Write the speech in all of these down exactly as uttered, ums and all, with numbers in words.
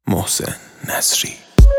محسن نصری.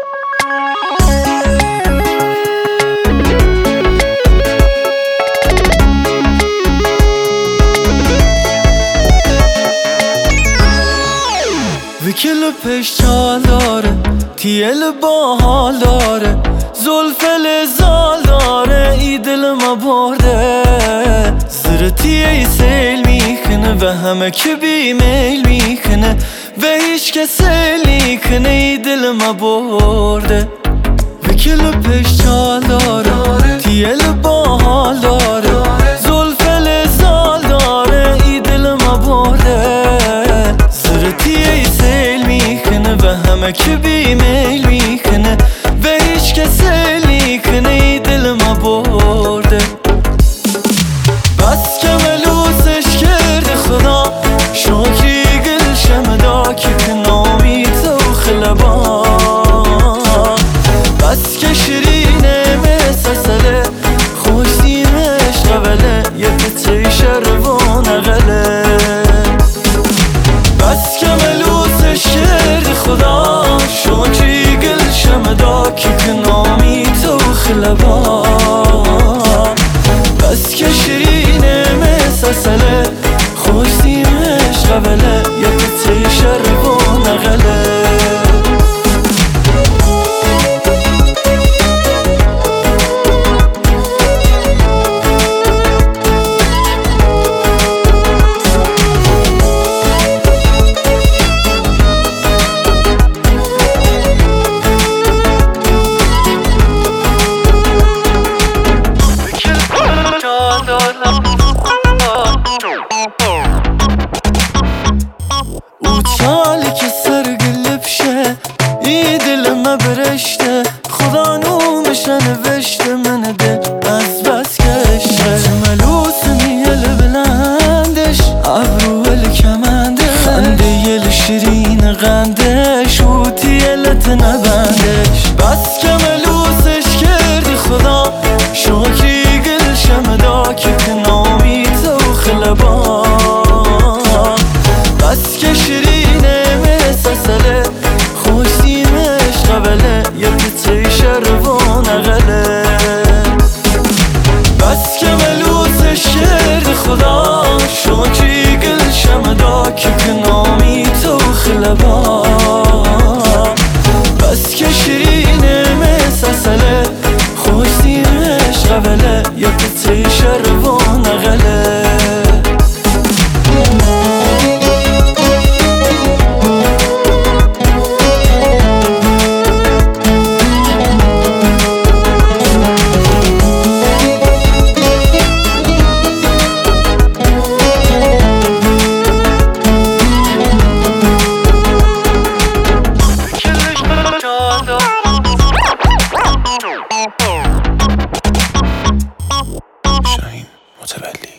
وکل پیش چال داره، تیل با حال داره، زلف لزال داره، ای دل ما برده. زیر تیه سیل میکنه و همه که بی میل میکنه و هیچ که سیل میکنه، ای دل ما برده. وکل پیش چال داره، تیل با حال داره، زلف لزال داره، ای دل ما برده. زیر تیه سیل میکنه و همه که بی میل میکنه و هیچ که سیل میکنه، ای دل ما برده. بس که ملوسش کرده خدا، شاکی گل شمدا که کنامی تو خلبا. بس که شیرینه مثل سله، خوش سیمش قبله، یه پچه شروان غله. بس که ملوسش کرده خدا، شاکی گل شمدا که کنامی تو خلبا. بس که شیرینه مثل سله، خوش سیمش قبله، یه پچه شروان غله. او چالی که سرگل بشه، ای دل ما برشته، خدا نومش نوشته، من دل از بس کشه. ملوس میل بلندش، ابرو الکمندش، خنده یل شیرین قندش، و تیلت نبندش. بس که ملوسش کردی خدا، شاکی گل شمدا که کنامی تو خلبا. بس که شیرینه مثل سله، خوش سیمش قبله، یه پچه شروان غله. بس که ملوسش کرده خدا، شاکی گل شمدا که کنامی تو خلبا. بس که شیرینه مثل سله، خوش سیمش قبله، یه پچه شروان غله. شاهین متولی.